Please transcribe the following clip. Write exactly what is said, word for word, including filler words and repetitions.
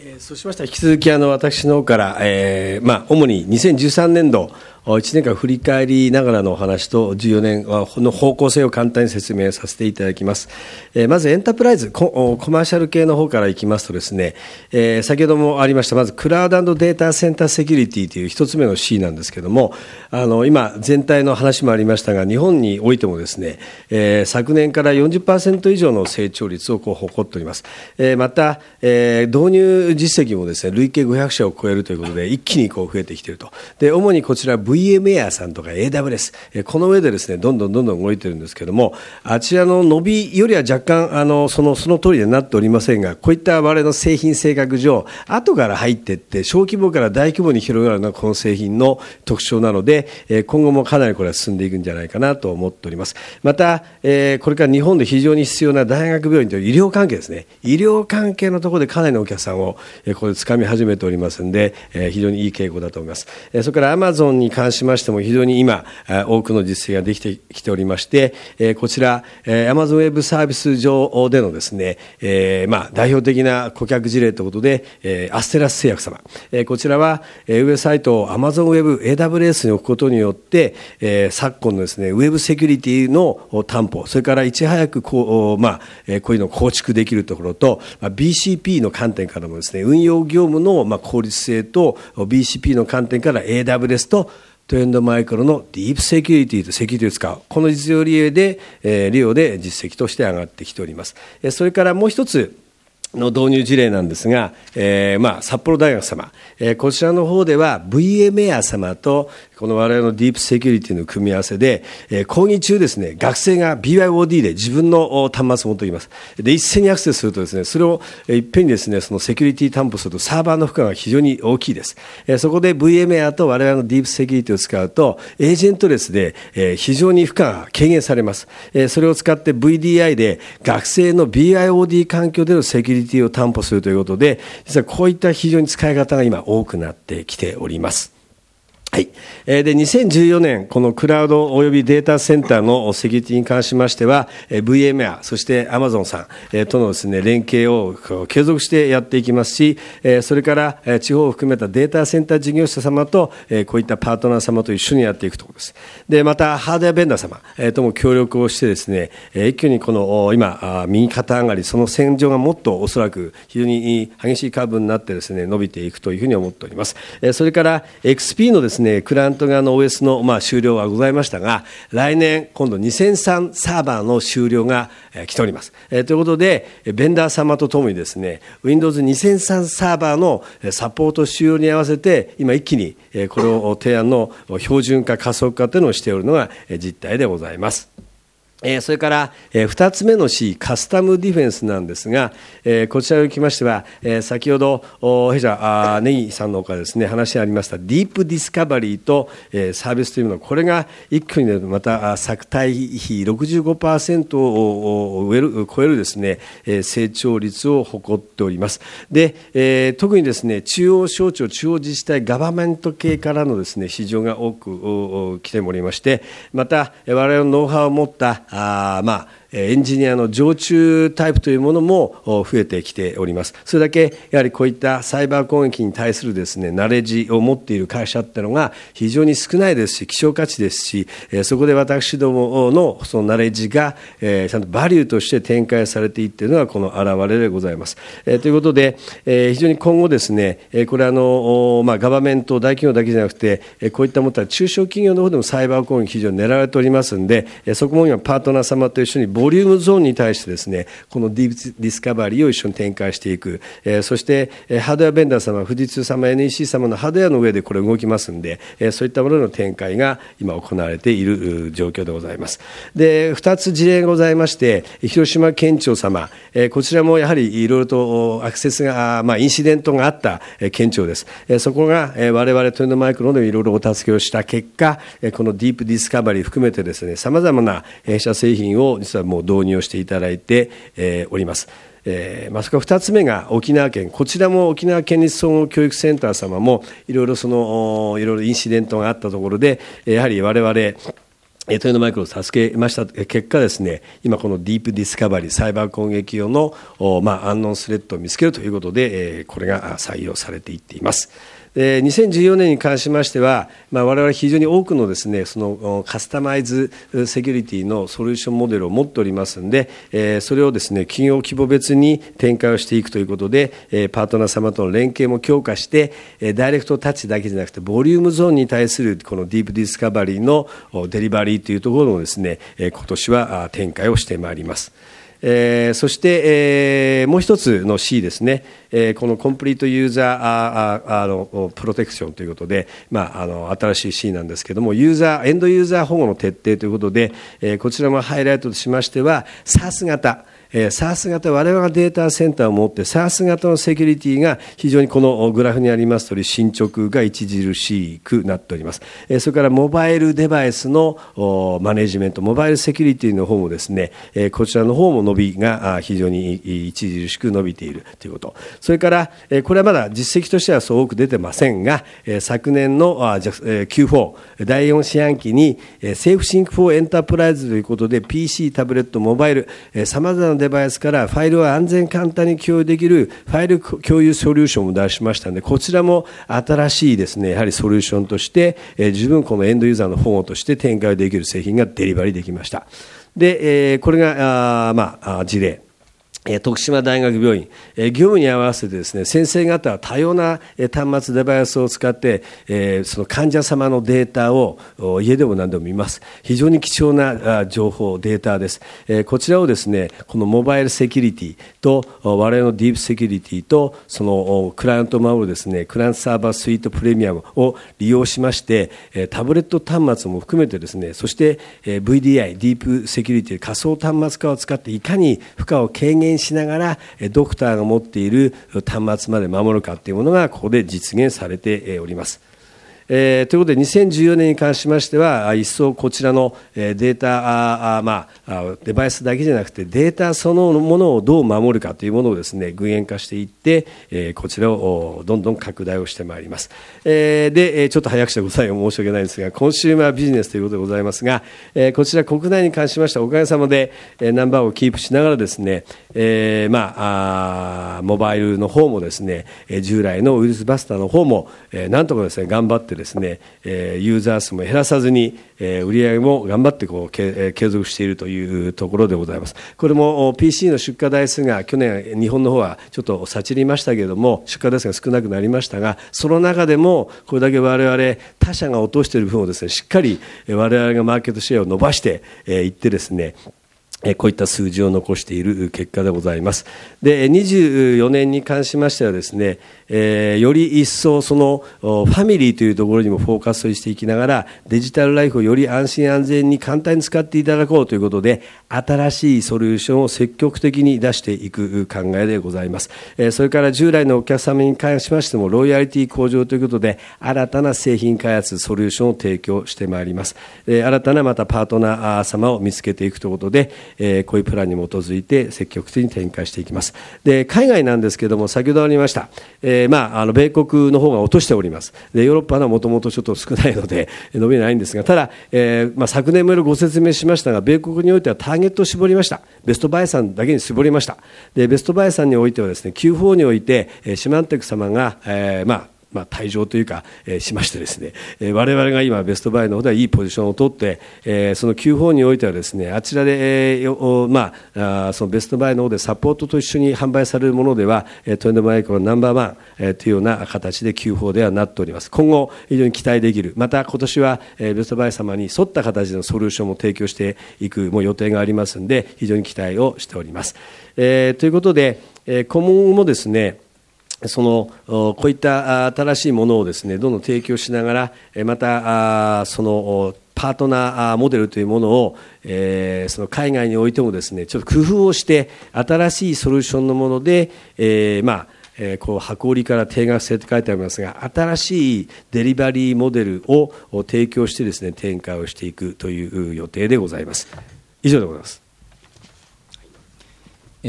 えー、そうしましたら引き続きあの私の方から、えーまあ、主ににせんじゅうさんねんどいちねんかん振り返りながらのお話とじゅうよねんの方向性を簡単に説明させていただきます。えー、まずエンタープライズ コ, コマーシャル系の方からいきますとですね、えー、先ほどもありましたまずクラウド&データセンターセキュリティという一つ目の C なんですけれども、あの今全体の話もありましたが日本においてもですね、えー、昨年から よんじゅっパーセント 以上の成長率をこう誇っております。えー、また、えー、導入実績もですね累計ごひゃくしゃを超えるということで一気にこう増えてきていると。で主にこちら ブイエムエー さんとか エーダブリューエス、この上でですねどんどんどんどん動いているんですけれども、あちらの伸びよりは若干あのそのその通りになっておりませんが、こういった我々の製品性格上後から入っていって小規模から大規模に広がるのがこの製品の特徴なので、今後もかなりこれは進んでいくんじゃないかなと思っております。また、えー、これから日本で非常に必要な大学病院という医療関係ですね、医療関係のところでかなりのお客さんをここで掴み始めておりますので、非常にいい傾向だと思います。それからアマゾンに関しましても非常に今多くの実績ができてきておりまして、こちらアマゾンウェブサービス上でのですね、えー、まあ代表的な顧客事例ということでアステラス製薬様、こちらはウェブサイトをアマゾンウェブ エーダブリューエス に置くことによって昨今のですねウェブセキュリティの担保、それからいち早くこう、まあ、こういうのを構築できるところと ビーシーピー の観点からもですね運用業務のまあ効率性と ビーシーピー の観点から エーダブリューエス とトレンドマイクロのディープセキュリティとセキュリティを使う、この実用利用で、えー、利用で実績として上がってきております。それからもう一つの導入事例なんですが、えーまあ、札幌大学様、えー、こちらの方では ブイエムエー 様とこの我々のディープセキュリティの組み合わせで、えー、講義中ですね学生が ビーワイオーディー で自分の端末を持っています。で一斉にアクセスするとですねそれをいっぺんにですねそのセキュリティ担保するとサーバーの負荷が非常に大きいです。えー、そこで ブイエムエー と我々のディープセキュリティを使うとエージェントレスで、えー、非常に負荷が軽減されます。えー、それを使って ブイディーアイ で学生の ビーワイオーディー 環境でのセキュリティを担保するということで、実はこういった非常に使い方が今多くなってきております。はい、でにせんじゅうよねんこのクラウドおよびデータセンターのセキュリティに関しましては ブイエムエー そしてアマゾンさんとのですね連携を継続してやっていきますし、それから地方を含めたデータセンター事業者様とこういったパートナー様と一緒にやっていくところです。でまたハードウェアベンダー様とも協力をしてですね一挙にこの今右肩上がりその戦場がもっとおそらく非常に激しいカーブになってですね伸びていくというふうに思っております。それから エックスピー のですねクライアント側の オーエス のまあ終了はございましたが、来年今度にせんさんサーバーの終了が来ております。えー、ということでベンダー様とともにですね ウィンドウズにせんさん サーバーのサポート終了に合わせて今一気にこれを提案の標準化加速化というのをしておるのが実態でございます。それからふたつめの C、 カスタムディフェンスなんですが、こちらにおきましては先ほど弊社ネギさんの方からですね話がありましたディープディスカバリーとサービスというのはこれが一挙にまた昨対比 ろくじゅうごパーセント を超えるですね成長率を誇っております。で特にですね中央省庁中央自治体ガバメント系からのですね市場が多く来ておりまして、また我々のノウハウを持ったあまあエンジニアの常駐タイプというものも増えてきております。それだけやはりこういったサイバー攻撃に対するですねナレッジを持っている会社っていうのが非常に少ないですし希少価値ですし、そこで私どものそのナレッジがちゃんとバリューとして展開されていっているのがこの表れでございます。ということで非常に今後ですねこれあのまあガバメント大企業だけじゃなくてこういったものは中小企業の方でもサイバー攻撃非常に狙われておりますので、そこも今パートナー様と一緒にボリュームゾーンに対してですねこのディープディスカバリーを一緒に展開していく、えー、そして、えー、ハードウェアベンダー様富士通様 エヌイーシー 様のハードウェアの上でこれ動きますので、えー、そういったものの展開が今行われている状況でございます。でふたつ事例がございまして、広島県庁様、えー、こちらもやはりいろいろとアクセスが、まあ、インシデントがあった県庁です。えー、そこが、えー、我々トレンドマイクロでいろいろお助けをした結果、えー、このディープディスカバリー含めてですねさまざまな弊社製品を実はもう導入をしていただいて、えー、おります。えーまあ、それからふたつめが沖縄県、こちらも沖縄県立総合教育センター様もいろいろそのいろいろインシデントがあったところでやはり我々 トヨタマイクロを助けました結果ですね、今このディープディスカバリー、サイバー攻撃用の、まあ、アンノンスレッドを見つけるということで、これが採用されていっています。にせんじゅうよねんに関しましては、まあ、我々非常に多くのですね、そのカスタマイズセキュリティのソリューションモデルを持っておりますので、それをですね、企業規模別に展開をしていくということで、パートナー様との連携も強化して、ダイレクトタッチだけじゃなくて、ボリュームゾーンに対するこのディープディスカバリーのデリバリーというところもですね、今年は展開をしてまいります。えー、そして、えー、もう一つの C ですね、えー、このコンプリートユーザーあああのプロテクションということで、まあ、あの新しい C なんですけれども、ユーザーエンドユーザー保護の徹底ということで、えー、こちらもハイライトとしましては SaaS 型、えー、SaaS 型、我々がデータセンターを持って SaaS 型のセキュリティが非常にこのグラフにありますとおり進捗が著しくなっております。えー、それからモバイルデバイスのマネジメント、モバイルセキュリティの方もですね、えー、こちらの方も伸びが非常に著しく伸びているということ。それから、えー、これはまだ実績としてはそう多く出てませんが、えー、昨年のあじゃ、えー、キューフォー だいよん四半期に、えー、セーフシンクフォーエンタープライズということで ピーシー、タブレット、モバイル、さまざまなデバイスからファイルを安全簡単に共有できるファイル共有ソリューションを出しましたので、こちらも新しいですね、やはりソリューションとして、えー、十分このエンドユーザーの保護として展開できる製品がデリバリーできました。で、えー、これがあ、まあ、事例。徳島大学病院、業務に合わせてですね、先生方は多様な端末デバイスを使って、その患者様のデータを家でも何でも見ます。非常に貴重な情報、データです。こちらをですね、このモバイルセキュリティと我々のディープセキュリティとそのクライアントを守るですね、クライアントサーバースイートプレミアムを利用しまして、タブレット端末も含めてですね、そして ブイディーアイ、ディープセキュリティ、仮想端末化を使っていかに負荷を軽減しながらドクターが持っている端末まで守るかというものがここで実現されております。えー、ということでにせんじゅうよねんに関しましては一層こちらのデータあ、まあ、デバイスだけじゃなくてデータそのものをどう守るかというものをですね具現化していって、えー、こちらをどんどん拡大をしてまいります。えー、でちょっと早くしてござい申し訳ないんですがコンシューマービジネスということでございますが、えー、こちら国内に関しましてはおかげさまでナンバーをキープしながらですね、えー、まあ、あモバイルの方もですね従来のウイルスバスターの方も、えー、なんとかですね頑張ってですね、ユーザー数も減らさずに、売り上げも頑張ってこう継続しているというところでございます。これも ピーシー の出荷台数が去年日本の方はちょっとさちりましたけれども出荷台数が少なくなりましたが、その中でもこれだけ我々他社が落としている分をですねしっかり我々がマーケットシェアを伸ばしていってですねこういった数字を残している結果でございます。で、にじゅうよねんに関しましてはですね、えー、より一層そのファミリーというところにもフォーカスしていきながらデジタルライフをより安心安全に簡単に使っていただこうということで新しいソリューションを積極的に出していく考えでございます。えー、それから従来のお客様に関しましてもロイヤリティ向上ということで新たな製品開発ソリューションを提供してまいります。えー、新たなまたパートナー様を見つけていくということでえー、こういうプランに基づいて積極的に展開していきます。で、海外なんですけれども先ほどありました、えーまあ、あの米国の方が落としております。でヨーロッパはもともとちょっと少ないので伸びないんですが、ただ、えーまあ、昨年もいろいろご説明しましたが米国においてはターゲットを絞りました。ベストバイさんだけに絞りました。でベストバイさんにおいてはですね キューフォー において、えー、シマンテク様が、えーまあまあ、退場というか、えー、しましてですね、えー、我々が今ベストバイの方ではいいポジションを取って、えー、その キューフォー においてはですねあちらで、えーまあ、あそのベストバイの方でサポートと一緒に販売されるものでは、えー、トレンドマイクロナンバーワン、えー、というような形で キューフォー ではなっております。今後非常に期待できる、また今年は、えー、ベストバイ様に沿った形のソリューションも提供していくもう予定がありますので非常に期待をしております。えー、ということで、えー、今後もですねそのこういった新しいものをですねどんどん提供しながらまたそのパートナーモデルというものを、えー、その海外においてもですねちょっと工夫をして新しいソリューションのもので、えー、まあえー、こう箱売りから定額制と書いてありますが新しいデリバリーモデルを提供してですね展開をしていくという予定でございます。以上でございます。